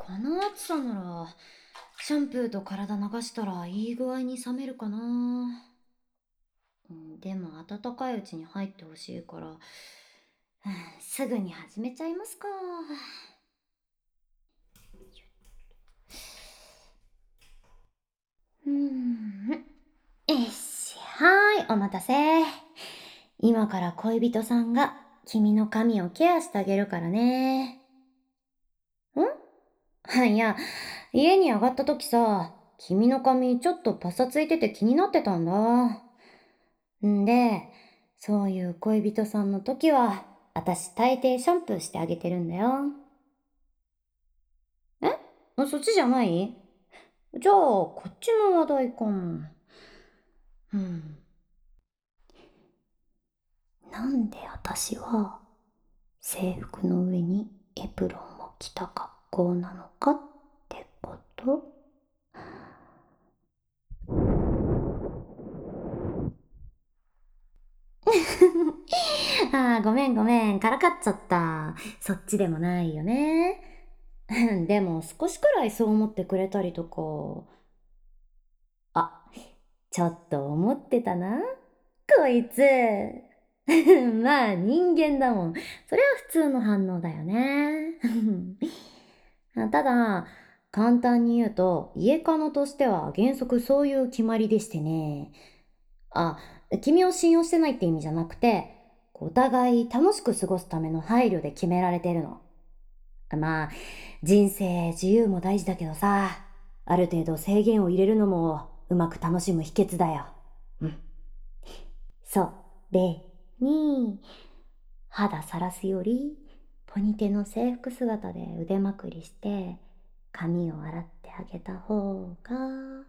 この暑さなら、シャンプーと体流したらいい具合に冷めるかな。でも暖かいうちに入ってほしいから、すぐに始めちゃいますか。よし、お待たせ。今から恋人さんが君の髪をケアしてあげるからね。いや、家に上がった時さ、君の髪ちょっとパサついてて気になってたんだ。んで、そういう恋人さんの時は、私大抵シャンプーしてあげてるんだよ。そっちじゃない？じゃあ、こっちの話題かも。うん。なんで私は制服の上にエプロンを着た格好なのかってこと？ごめんごめん、からかっちゃった。そっちでもないよね。でも少しくらいそう思ってくれたりとか。あ、ちょっと思ってたな。こいつ。まあ人間だもん。それは普通の反応だよね。ただ、簡単に言うと、家カノとしては原則そういう決まりでしてね。あ、君を信用してないって意味じゃなくて、お互い楽しく過ごすための配慮で決められてるの。まあ、人生自由も大事だけどさ、ある程度制限を入れるのもうまく楽しむ秘訣だよ。うん。それに、肌さらすより、ポニテの制服姿で腕まくりして、髪を洗ってあげた方が、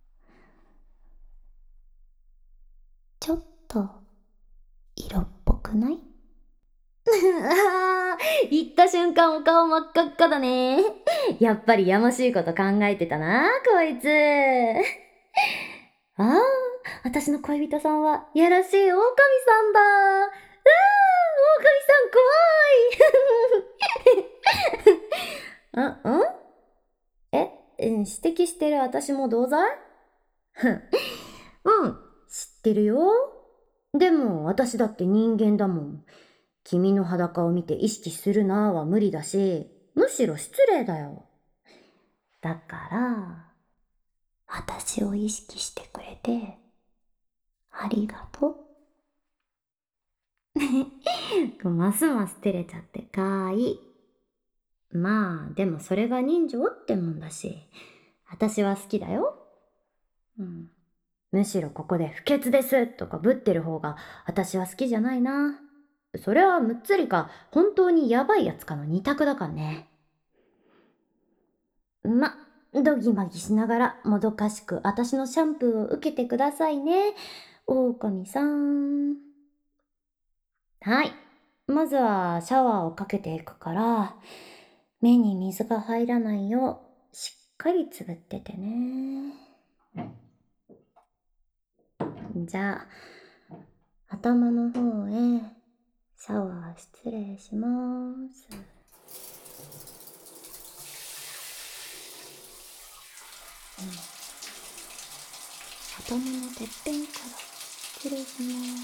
ちょっと色っぽくない？言った瞬間お顔真っ赤っかだね。やっぱりやましいこと考えてたな、こいつ。私の恋人さんは、やらしい狼さんだ。狼さん怖い。え、指摘してる私も同罪？うん、知ってるよ。でも私だって人間だもん。君の裸を見て意識するなは無理だし、むしろ失礼だよ。だから、私を意識してくれて、ありがとう。ますます照れちゃってかわいい。まあ、でもそれが人情ってもんだし、私は好きだよ。うん。むしろここで不潔ですとかぶってる方が私は好きじゃないな。それはむっつりか本当にヤバいやつかの二択だからね。ドギマギしながらもどかしく私のシャンプーを受けてくださいね。狼さん。はい。まずはシャワーをかけていくから、目に水が入らないようしっかりつぶっててね。じゃあ、頭の方へシャワー失礼します。頭のてっぺんから失礼します。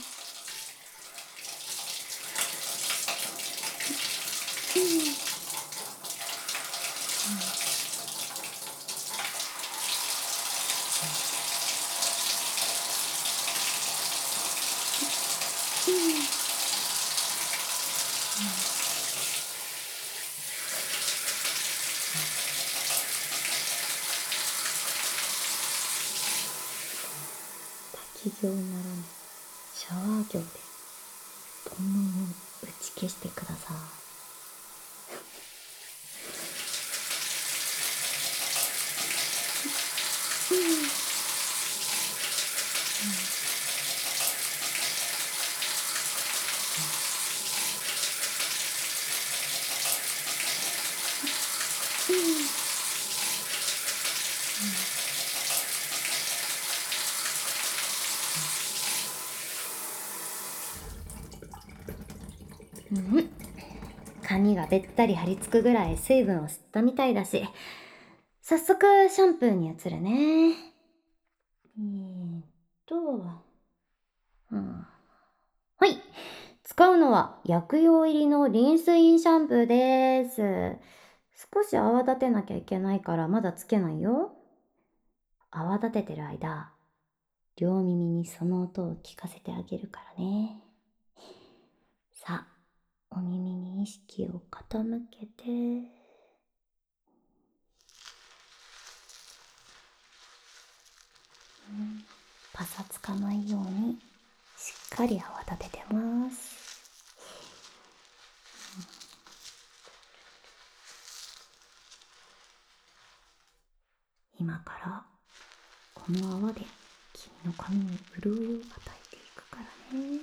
滝行ならぬシャワー行で煩悩を打ち消してください。 がべったり張り付くぐらい水分を吸ったみたいだし、早速シャンプーに移るね。と、はい。使うのは薬用入りのリンスインシャンプーです。少し泡立てなきゃいけないからまだつけないよ。泡立ててる間、両耳にその音を聞かせてあげるからね。さあ、お耳に意識を傾けて、パサつかないようにしっかり泡立ててます。今からこの泡で君の髪に潤いを与えていくからね。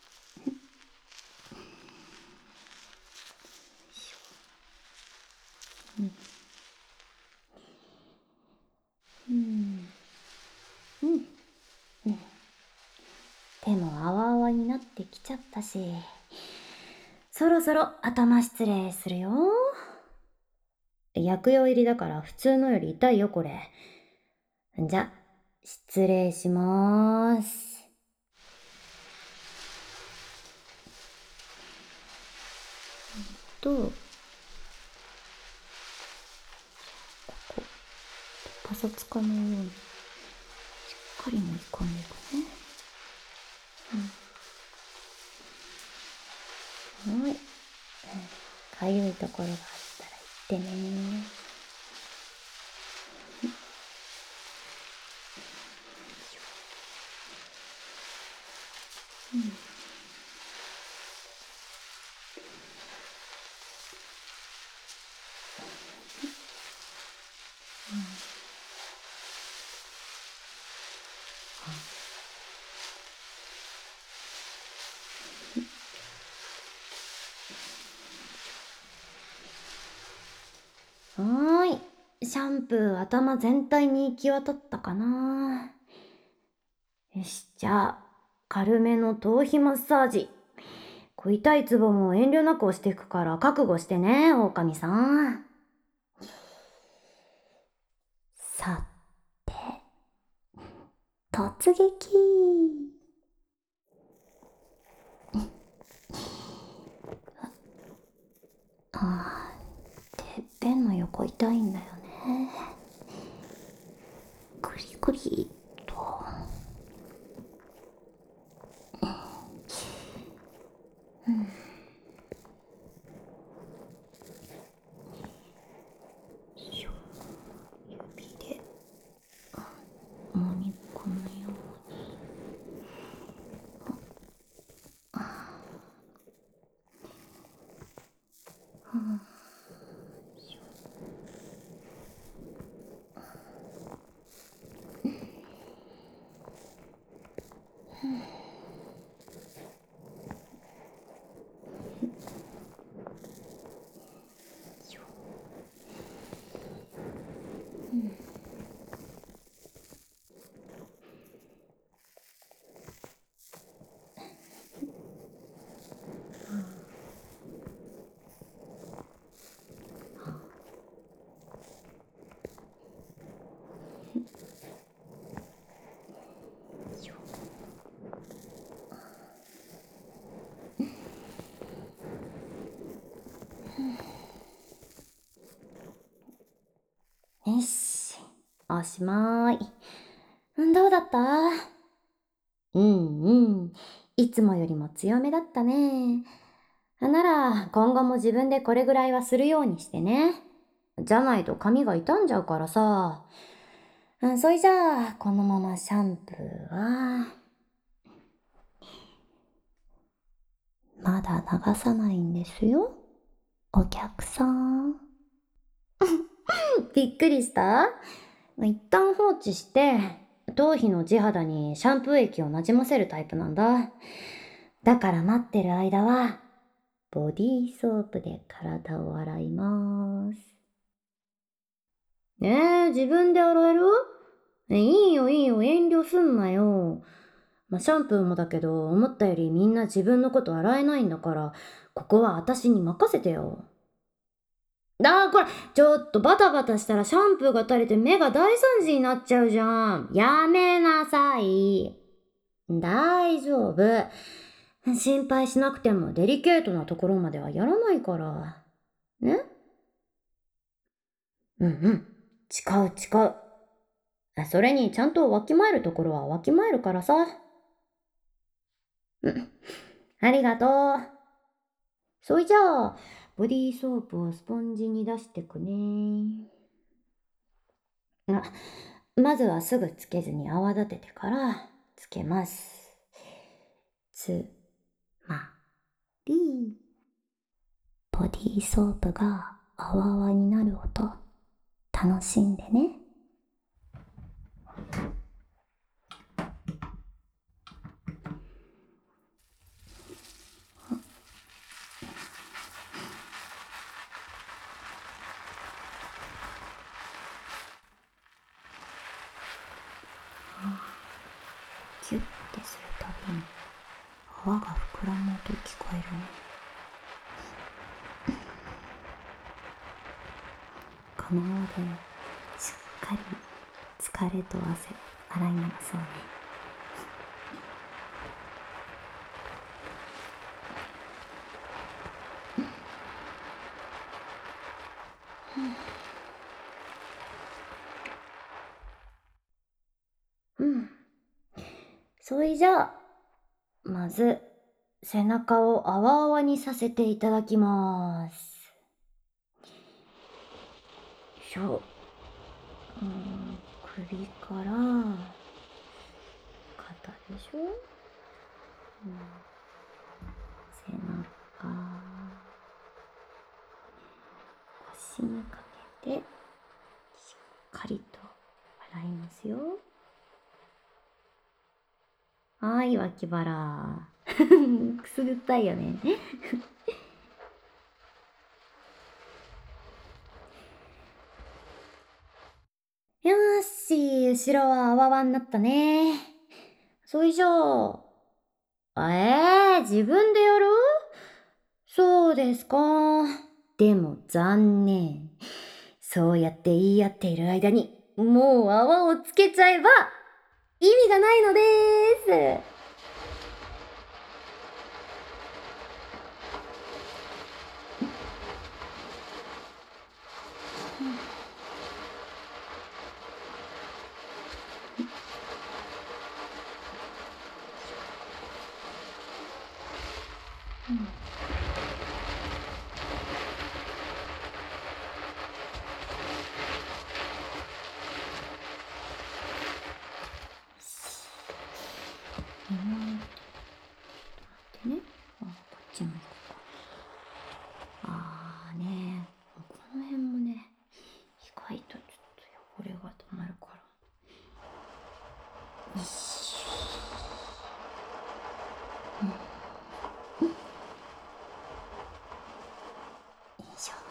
手もあわあわになってきちゃったし、そろそろ頭失礼するよ。薬用入りだから普通のより痛いよこれ。じゃ、失礼しまーす。ここパサつかないようにしっかり盛り込んでいくね。はい。かゆいところがあったら言ってね。はーい。シャンプー頭全体に行き渡ったかな。よし、じゃあ、軽めの頭皮マッサージ。痛いツボも遠慮なく押していくから覚悟してね、狼さん。さて、突撃。てっぺんの横痛いんだよね。クリクリと。指で揉み込むように。よし、おしまい。どうだった？いつもよりも強めだったね。なら、今後も自分でこれぐらいはするようにしてね。じゃないと髪が傷んじゃうからさ。それじゃあ、このままシャンプーは、まだ流さないんですよ、お客さん。びっくりした？一旦放置して、頭皮の地肌にシャンプー液をなじませるタイプなんだ。だから待ってる間は、ボディーソープで体を洗います。自分で洗える？いいよいいよ、遠慮すんなよ。シャンプーもだけど、思ったよりみんな自分のこと洗えないんだから、ここは私に任せてよ。 これ、ちょっとバタバタしたらシャンプーが垂れて目が大惨事になっちゃうじゃん。やめなさい。大丈夫。心配しなくてもデリケートなところまではやらないから。ね？うんうん。誓う誓う。それにちゃんとわきまえるところはわきまえるからさ。うん。ありがとう。それじゃあ、ボディーソープをスポンジに出してくね。まずはすぐつけずに泡立ててからつけます。つまり、ボディーソープが泡々になる音、楽しんでね。キュッてするたびに泡が膨らむ音聞こえるね。この泡でしっかり疲れと汗洗い流そうね。うん。それじゃあ、まず背中を泡々にさせていただきます。よいしょ。首から肩でしょ、背中、腰にかけてしっかりと洗いますよ。はい、脇腹。くすぐったいよね。よーし、後ろはあわわになったね。それじゃあ、自分でやる？そうですか。でも残念。そうやって言い合っている間に、もう泡をつけちゃえば、意味がないのでーす。待ってね。こっちも行こうか。ねえ、この辺もね、意外とちょっと汚れが溜まるから。よし。よいしょ。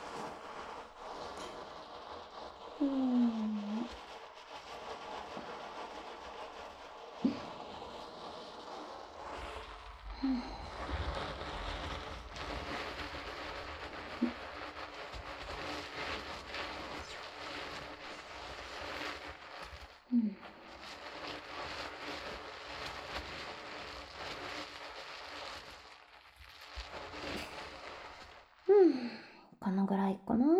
このぐらいかな。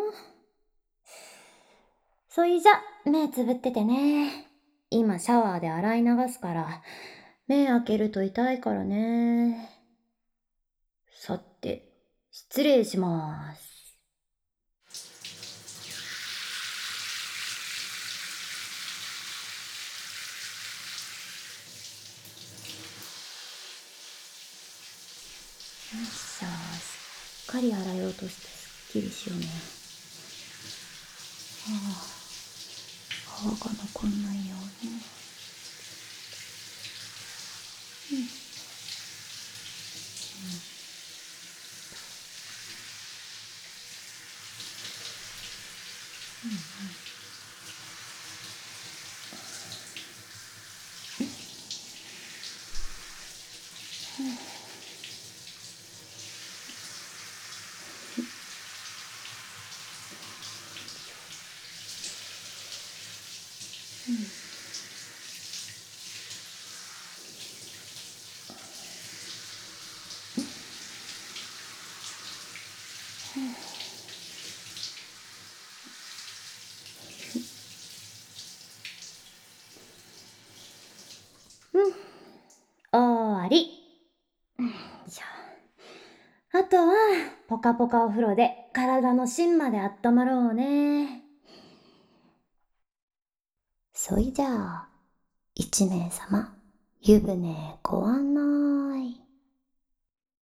そいじゃ、目つぶっててね。今シャワーで洗い流すから、目開けると痛いからね。さて、失礼します。よいしょ、しっかり洗い落としてすっきりしようね。泡が残んないように。 終わり。よいしょ。あとは、ポカポカお風呂で体の芯まで温まろうね。そいじゃあ、1名様、湯船ご案内。